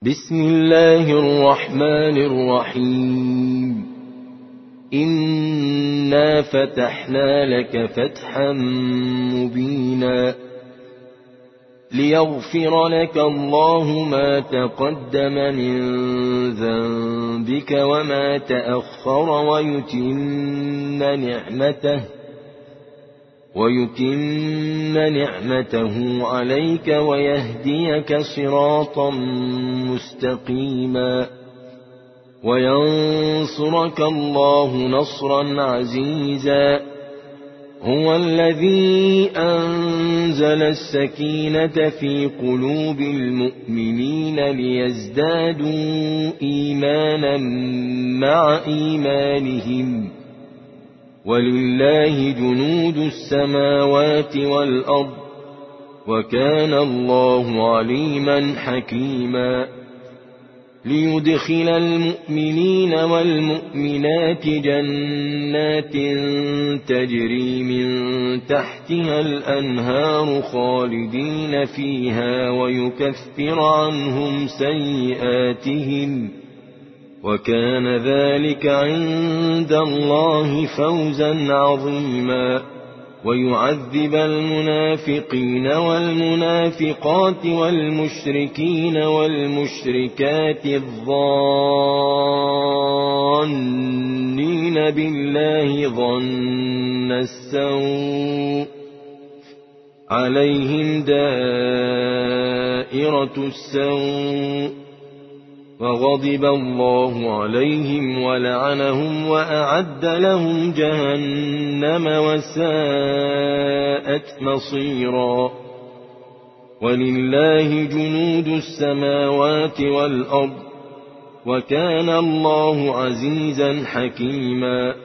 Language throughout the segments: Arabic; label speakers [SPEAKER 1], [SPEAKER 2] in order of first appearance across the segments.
[SPEAKER 1] بسم الله الرحمن الرحيم. إنا فتحنا لك فتحا مبينا ليغفر لك الله ما تقدم من ذنبك وما تأخر ويتم نعمته عليك ويهديك صراطا مستقيما وينصرك الله نصرا عزيزا. هو الذي أنزل السكينة في قلوب المؤمنين ليزدادوا إيمانا مع إيمانهم ولله جنود السماوات والأرض وكان الله عليما حكيما. ليدخل المؤمنين والمؤمنات جنات تجري من تحتها الأنهار خالدين فيها ويكفر عنهم سيئاتهم وكان ذلك عند الله فوزا عظيما. ويعذب المنافقين والمنافقات والمشركين والمشركات الظانين بالله ظن السوء عليهم دائرة السوء وغضب الله عليهم ولعنهم وأعد لهم جهنم وساءت مصيرا. ولله جنود السماوات والأرض وكان الله عزيزا حكيما.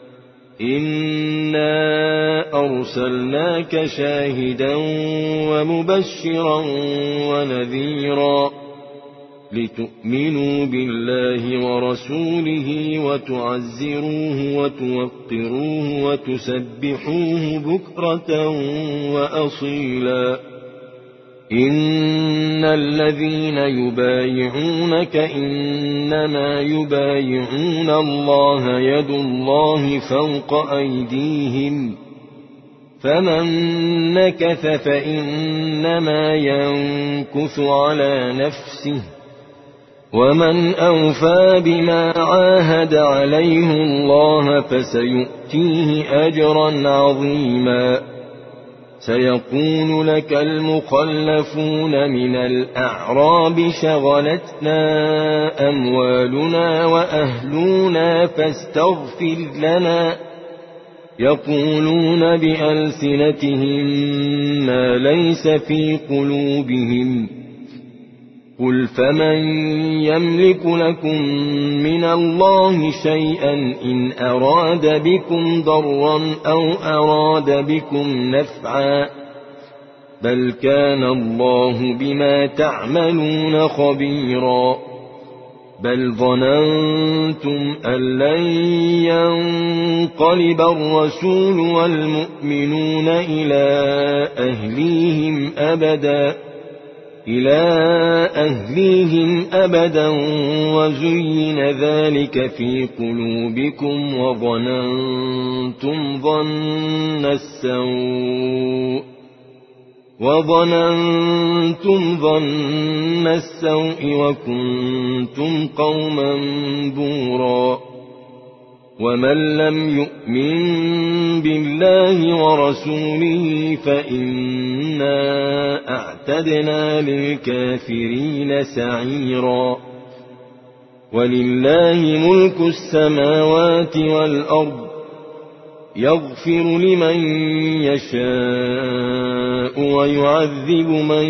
[SPEAKER 1] إنا أرسلناك شاهدا ومبشرا ونذيرا لتؤمنوا بالله ورسوله وتعزروه وتوقروه وتسبحوه بكرة وأصيلا. إن الذين يبايعونك إنما يبايعون الله يد الله فوق أيديهم فمن نكث فإنما ينكث على نفسه ومن أوفى بما عاهد عليه الله فسيؤتيه أجرا عظيما. سيقول لك المخلفون من الأعراب شغلتنا أموالنا وأهلنا فاستغفر لنا. يقولون بألسنتهم ما ليس في قلوبهم. قل فمن يملك لكم من الله شيئا إن أراد بكم ضرا أو أراد بكم نفعا بل كان الله بما تعملون خبيرا. بل ظننتم أن لن ينقلب الرسول والمؤمنون إلى أهليهم أبدا وزين ذلك في قلوبكم وظننتم ظن السوء وكنتم قوما بورا. ومن لم يؤمن بالله ورسوله فإنا أعتدنا للكافرين سعيرا. ولله ملك السماوات والأرض يغفر لمن يشاء ويعذب من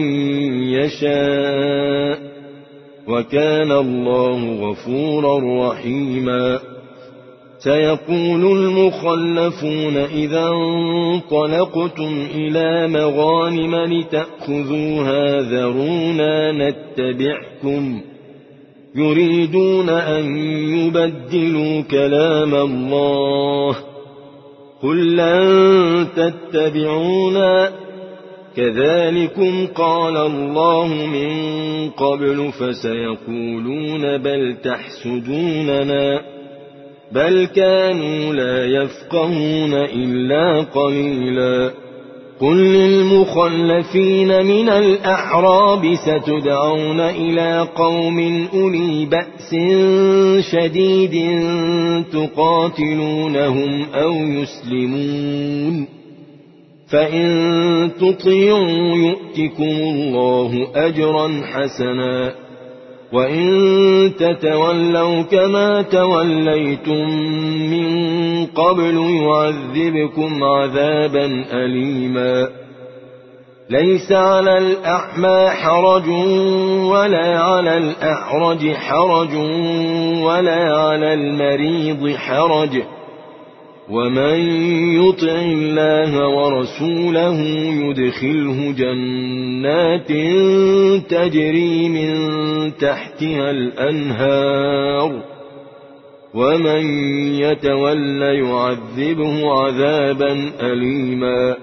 [SPEAKER 1] يشاء وكان الله غفورا رحيما. سيقول المخلفون إذا انطلقتم إلى مغانم لتأخذوها ذرونا نتبعكم يريدون أن يبدلوا كلام الله قل لن تتبعونا كذلكم قال الله من قبل فسيقولون بل تحسدوننا بل كانوا لا يفقهون إلا قليلا قل للمخلفين من الأعراب ستدعون إلى قوم أولي بأس شديد تقاتلونهم أو يسلمون فإن تطيعوا يؤتكم الله أجرا حسنا وإن تتولوا كما توليتم من قبل يعذبكم عذابا أليما ليس على الأعمى حرج ولا على الأعرج حرج ولا على المريض حرج ومن يطع الله ورسوله يدخله جنات تجري من تحتها الأنهار ومن يتول يعذبه عذابا أليما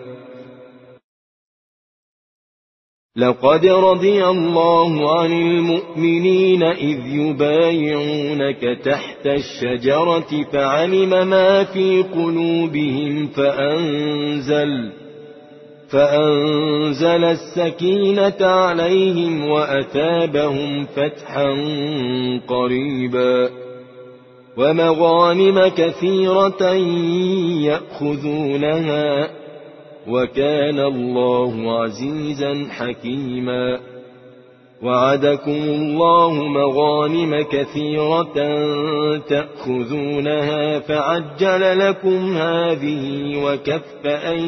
[SPEAKER 1] لقد رضي الله عن المؤمنين إذ يبايعونك تحت الشجرة فعلم ما في قلوبهم فأنزل السكينة عليهم وأثابهم فتحا قريبا ومغانم كثيرة يأخذونها وكان الله عزيزا حكيما وعدكم الله مغانم كثيرة تأخذونها فعجل لكم هذه وكف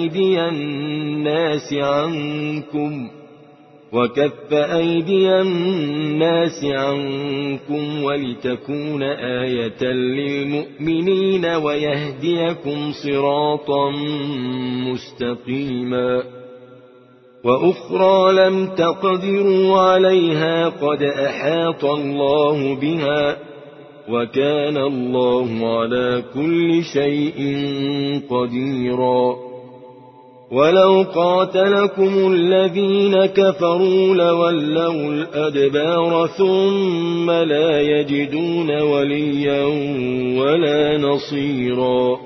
[SPEAKER 1] أيدي الناس عنكم ولتكون آية للمؤمنين ويهديكم صراطا مستقيما وأخرى لم تقدروا عليها قد أحاط الله بها وكان الله على كل شيء قديرا ولو قاتلكم الذين كفروا لولوا الأدبار ثم لا يجدون وليا ولا نصيرا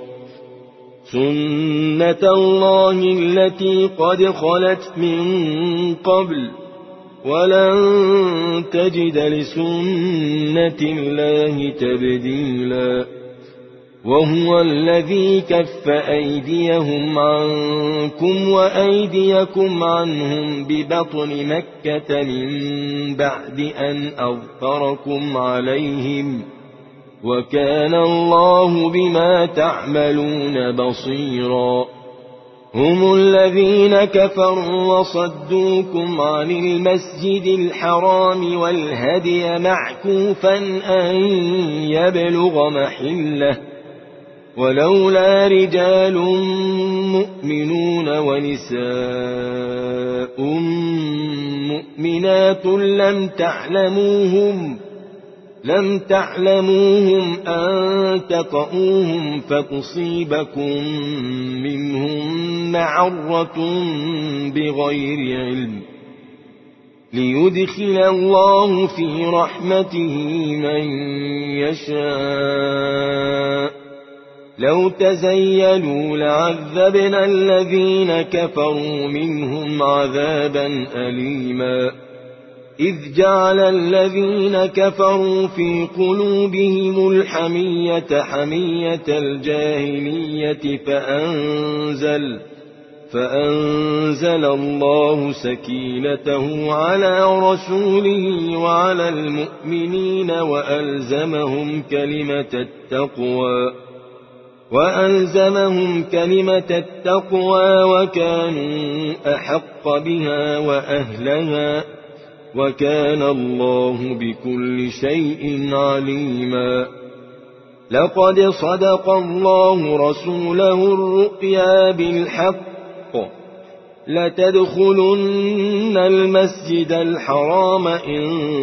[SPEAKER 1] سنة الله التي قد خلت من قبل ولن تجد لسنة الله تبديلا وهو الذي كف أيديهم عنكم وأيديكم عنهم ببطن مكة من بعد أن أظفركم عليهم وكان الله بما تعملون بصيرا هم الذين كفروا وصدوكم عن المسجد الحرام والهدي معكوفا أن يبلغ محله ولولا رجال مؤمنون ونساء مؤمنات لم تعلموهم أن تطؤوهم فتصيبكم منهم معرة بغير علم ليدخل الله في رحمته من يشاء لو تزيلوا لعذبنا الذين كفروا منهم عذابا أليما إذ جعل الذين كفروا في قلوبهم الحمية حمية الجاهلية فأنزل الله سكينته على رسوله وعلى المؤمنين وألزمهم كلمة التقوى وكانوا أحق بها وأهلها وكان الله بكل شيء عليما لقد صدق الله رسوله الرؤيا بالحق لتدخلن المسجد الحرام إن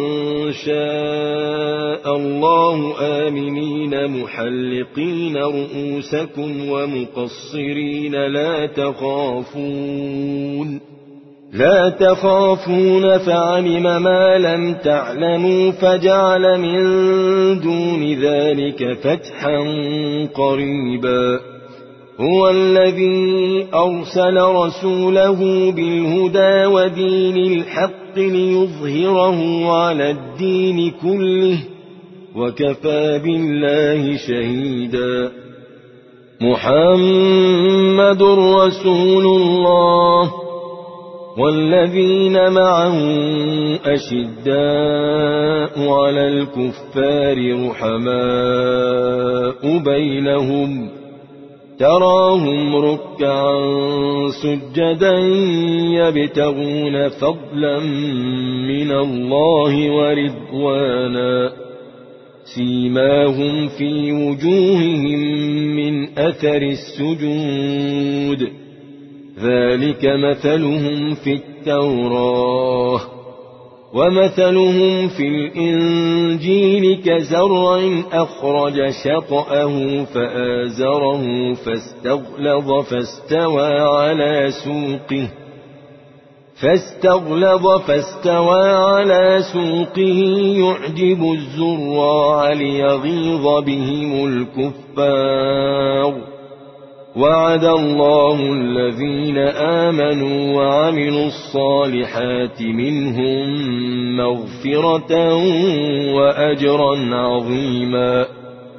[SPEAKER 1] شاء الله آمنين محلقين رؤوسكم ومقصرين لا لا تخافون فعلم ما لم تعلموا فجعل من دون ذلك فتحا قريبا هو الذي أرسل رسوله بالهدى ودين الحق ليظهره على الدين كله وكفى بالله شهيدا محمد رسول الله والذين معه أشداء على الكفار رحماء بينهم تراهم ركعا سجدا يبتغون فضلا من الله ورضوانا سيماهم في وجوههم من أثر السجود ذلك مثلهم في التوراة ومثلهم في الإنجيل كزرع أخرج شطأه فآزره فاستغلظ على سوقه يعجب الزراع ليغيظ بهم الكفار وعد الله الذين آمنوا وعملوا الصالحات منهم مغفرة وأجرا عظيما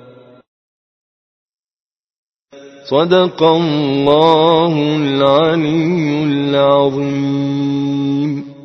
[SPEAKER 1] صدق الله العلي العظيم.